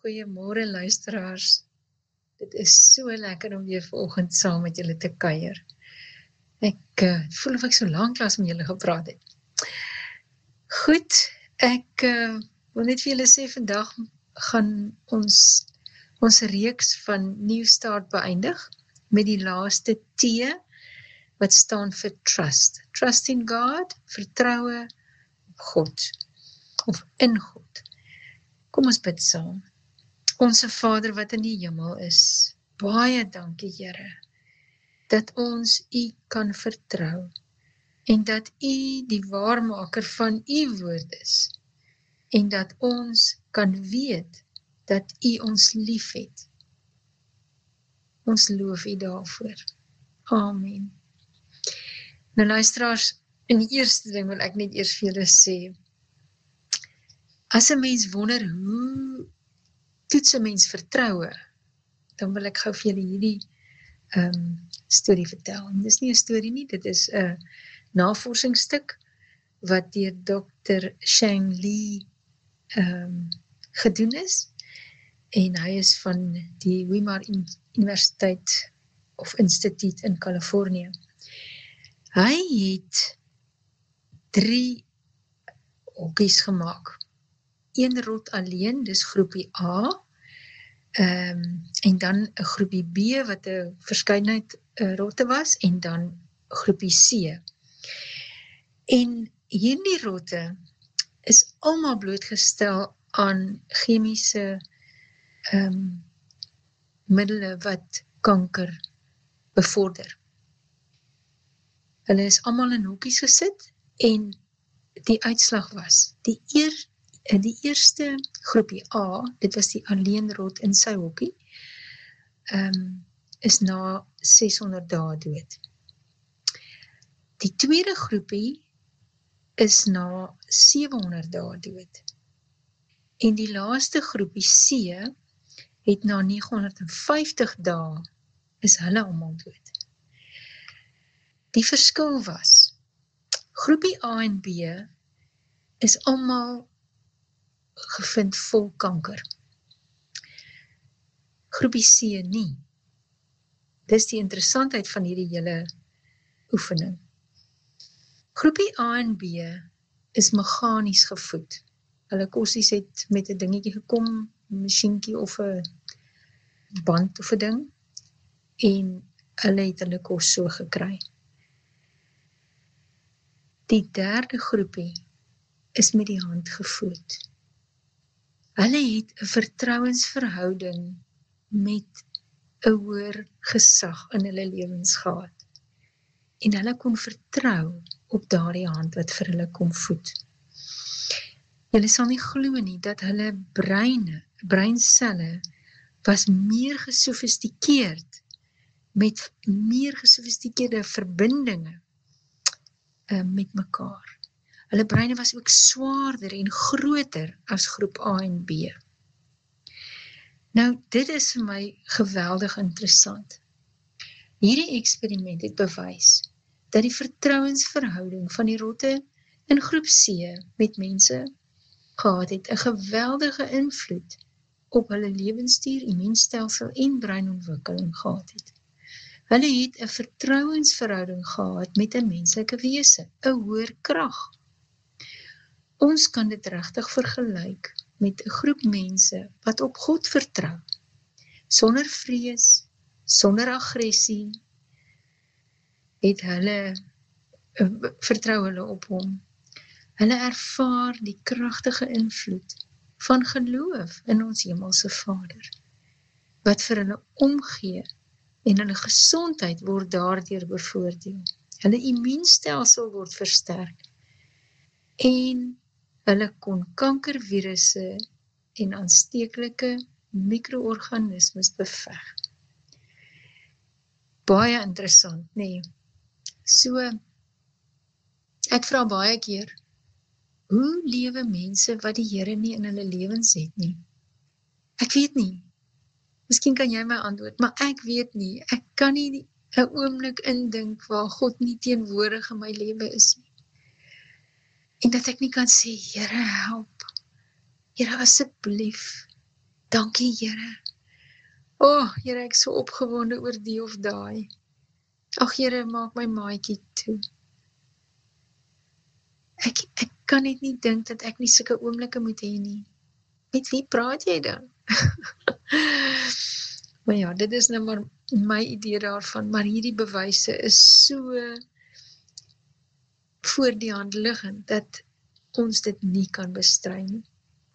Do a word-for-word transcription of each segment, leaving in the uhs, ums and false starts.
Goeiemôre luisteraars. Dit is so lekker om weer vanoggend saam met julle te kuier. Ek uh, voel of ek so lank lank met julle gepraat het. Goed, ek uh, wil net vir julle sê, vandag gaan ons ons reeks van New Start beëindig met die laaste T wat staan vir trust. Trust in God, vertroue op God of in God. Kom ons bid saam. Onse Vader wat in die hemel is, baie dankie Here, dat ons U kan vertrou, en dat U die waarmaker van U woord is, en dat ons kan weet, dat U ons lief het. Ons loof U daarvoor. Amen. Nou luisteraars, in die eerste ding wil ek net eers vir julle sê, as 'n mens wonder, hoe toets 'n mens vertroue, dan wil ek gou vir julle hierdie um, storie vertel. En dit is nie 'n storie nie, dit is 'n navorsingsstuk wat deur dokter Shang Li um, gedoen is, en hy is van die Weimar Universiteit of Instituut in Kalifornië. Hy het drie hokkies gemaak. Een rot alleen, dis groepie A, um, en dan 'n groepie B, wat 'n verskeidenheid uh, rotte was, en dan groepie C. En hierdie rotte is almal blootgestel aan chemiese um, middele wat kanker bevorder. Hulle is almal in hokkies gesit, en die uitslag was, die eer die eerste groepie A, dit was die alleenrot in sy hokkie, um, is na ses honderd dae dood. Die tweede groepie is na sewe honderd dae dood. En die laaste groepie C het na nege honderd vyftig dae is hulle almal dood. Die verskil was, groepie A en B is almal gevind vol kanker. Groepie C nie. Dis die interessantheid van hierdie hele oefening. Groepie A en B is meganies gevoed. Hulle kossies het met 'n dingetjie gekom, 'n masjienkie of 'n band of 'n ding, en hulle het hulle kos so gekry. Die derde groepie is met die hand gevoed. Hulle het 'n vertrouensverhouding met 'n hoër gesag in hulle lewens gehad. En hulle kon vertrou op daardie hand wat vir hulle kom voed. Julle sal nie glo nie dat hulle breine, breinselle was meer gesofistikeerd, met meer gesofistikeerde verbindinge uh, met mekaar. Hulle breine was ook swaarder en groter as groep A en B. Nou, dit is vir my geweldig interessant. Hierdie eksperiment het bewys dat die vertrouensverhouding van die rotte in groep C met mense gehad het 'n geweldige invloed op hulle lewensstuur, immuunstelsel en breinontwikkeling gehad het. Hulle het 'n vertrouensverhouding gehad met 'n menslike wese, 'n hoër krag. Ons kan dit regtig vergelyk met 'n groep mense wat op God vertrou, sonder vrees, sonder aggressie, het hulle, uh, vertrou hulle op hom. Hulle ervaar die kragtige invloed van geloof in ons hemelse Vader, wat vir hulle omgee, en hulle gesondheid word daardeur bevoordeel. Hulle immuunstelsel word versterk, en hulle kon kankervirusse en aansteeklike mikroorganismes beveg. Baie interessant, nee. So, ek vra baie keer, hoe lewe mense wat die Here nie in hulle lewens het nie? Ek weet nie. Miskien kan jy my antwoord, maar ek weet nie. Ek kan nie 'n oomblik indink waar God nie teenwoordig in my lewe is nie. En dat ek nie kan sê, Here help, Here asseblief, Dankie, Here. O, oh, Here, ek is so opgewonde oor die of daai. Ag, Here, maak my maatjie toe. Ek, ek kan net nie dink dat ek nie sulke oomblikke moet hê nie. Met wie praat jy dan? Maar ja, dit is nou maar my idee daarvan, maar hierdie bewyse is so voor die hand liggend, dat ons dit nie kan bestry nie.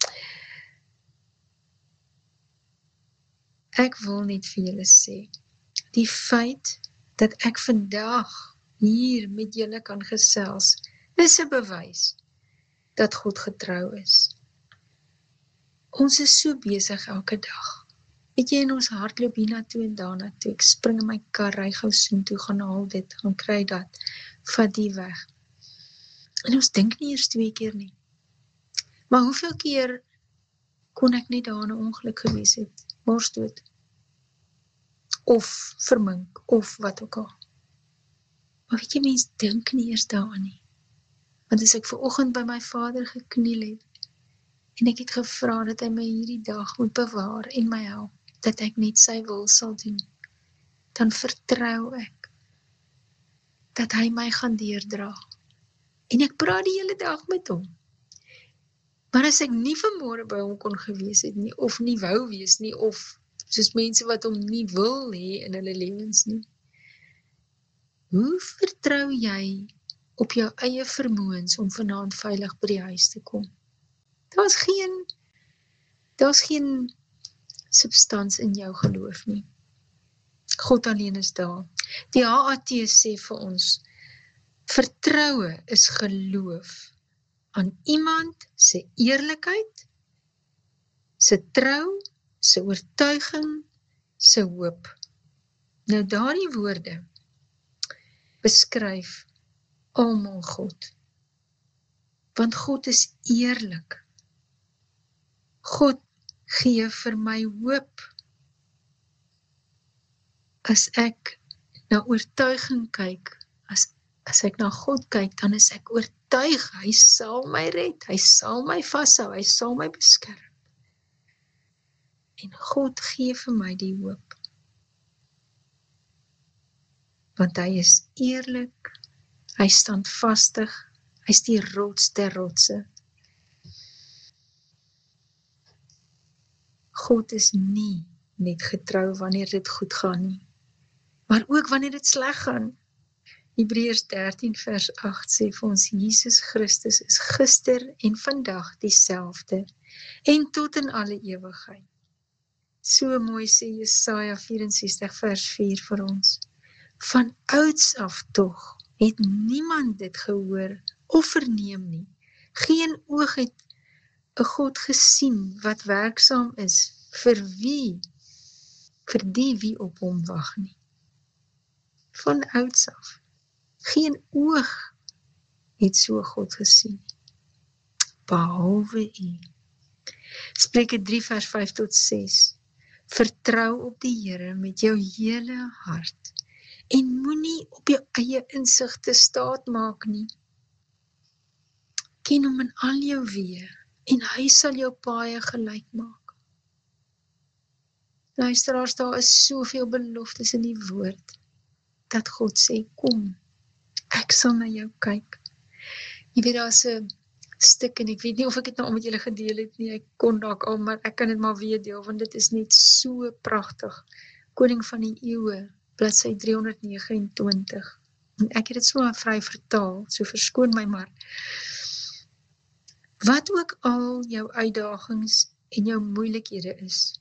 Ek wil net vir julle sê, die feit dat ek vandag hier met julle kan gesels, is 'n bewys dat God getrou is. Ons is so besig elke dag. Weet jy, in ons hardloop hiernatoe en daarnatoe, ek spring in my kar, ry gou soontoe, gaan haal dit, gaan kry dat, vat die weg. En ons dink nie eers twee keer nie. Maar hoeveel keer kon ek net daar in 'n ongeluk gewees het, morsdood, of vermink, of wat ook al. Maar weet jy, mens dink nie eers daaraan nie. Want as ek vanoggend by my Vader gekniel het, en ek het gevra dat hy my hierdie dag moet bewaar en my help, dat ek net sy wil sal doen, dan vertrou ek, dat hy my gaan deurdra. En ek praat die hele dag met hom. Maar as ek nie vanmôre by hom kon gewees het nie, of nie wou wees nie, of soos mense wat hom nie wil hê in hulle lewens nie, hoe vertrou jy op jou eie vermoëns om vanaand veilig by die huis te kom? Daar's geen, daar's geen substans in jou geloof nie. God alleen is daar. Die H A T sê vir ons, vertroue is geloof aan iemand se eerlikheid, se trou, se oortuiging, se hoop. Nou daardie woorde beskryf almal God. Want God is eerlik. God gee vir my hoop. As ek na oortuiging kyk, as, as ek na God kyk, dan is ek oortuig, hy sal my red, hy sal my vashou, hy sal my beskerm. En God gee vir my die hoop. Want hy is eerlik, hy is standvastig, hy is die rots der rotse. God is nie net getrou wanneer dit goed gaan nie, maar ook wanneer dit sleg gaan. Hebreërs dertien vers agt sê vir ons, Jesus Christus is gister en vandag dieselfde, en tot in alle ewigheid. So mooi sê Jesaja vyf en ses vers vier vir ons. Van ouds af tog het niemand dit gehoor of verneem nie. Geen oog het 'n God gesien wat werksaam is vir wie, vir die wie op hom wag nie. Van ouds af. Geen oog het so God gesien, behalwe u. Spreuke drie vers vyf tot ses. Vertrou op die Here met jou hele hart en moenie op jou eie insigte staat maak nie. Ken hom in al jou weë en hy sal jou paaie gelyk maak. Luisteraars, daar is soveel beloftes in die woord dat God sê, kom, ek sal na jou kyk. Jy weet, daar is 'n stuk, en ek weet nie of ek het nou al met julle gedeel het nie, ek kon dalk al, maar ek kan dit maar weer deel, want dit is net so pragtig. Koning van die eeue, bladsy driehonderd vyf en twintig. En ek het dit so vry vertaal, so verskoon my maar. Wat ook al jou uitdagings en jou moeilikhede is,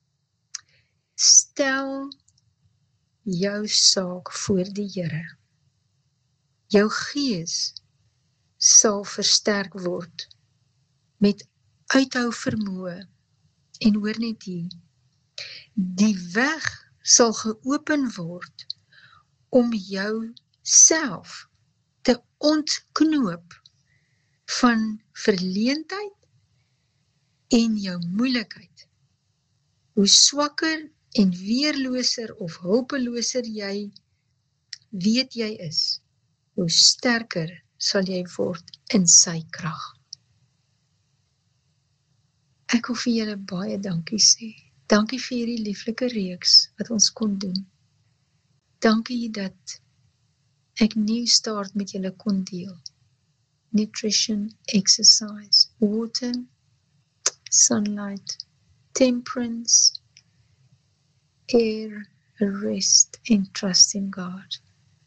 stel jou saak voor die Here. Jou gees sal versterk word met uithou vermoë, en hoor net hier, die weg sal geopen word om jou self te ontknoop van verleentheid en jou moeilikheid. Hoe swakker en weerloser of hulpeloser jy weet jy is, hoe sterker sal jy word in sy krag. Ek wil vir julle baie dankie sê. Dankie vir hierdie lieflike reeks wat ons kon doen. Dankie dat ek New Start met julle kon deel. Nutrition, exercise, water, sunlight, temperance, air, rest and trust in God.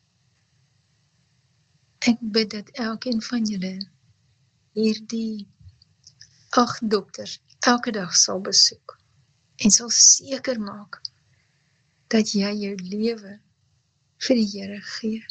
Ek bid dat elkeen van julle hierdie agt dokters elke dag sal besoek en sal seker maak dat jy jou lewe vir die Here gee.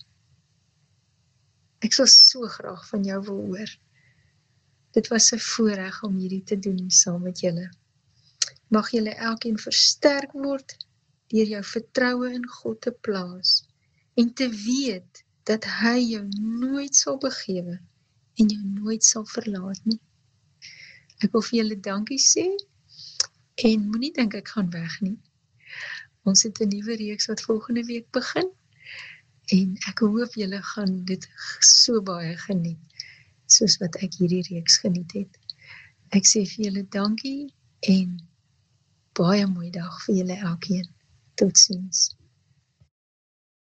Ek sal so graag van jou wil hoor. Dit was 'n voorreg om hierdie te doen saam met julle. Mag julle elkeen versterk word deur jou vertroue in God te plaas en te weet dat hy jou nooit sal begewe en jou nooit sal verlaat nie. Ek wil vir julle dankie sê en moenie dink ek gaan weg nie. Ons het 'n nuwe reeks wat volgende week begin en ek hoop julle gaan dit so baie geniet soos wat ek hierdie reeks geniet het. Ek sê vir julle dankie en baie mooi dag vir julle elkeen. Totsiens.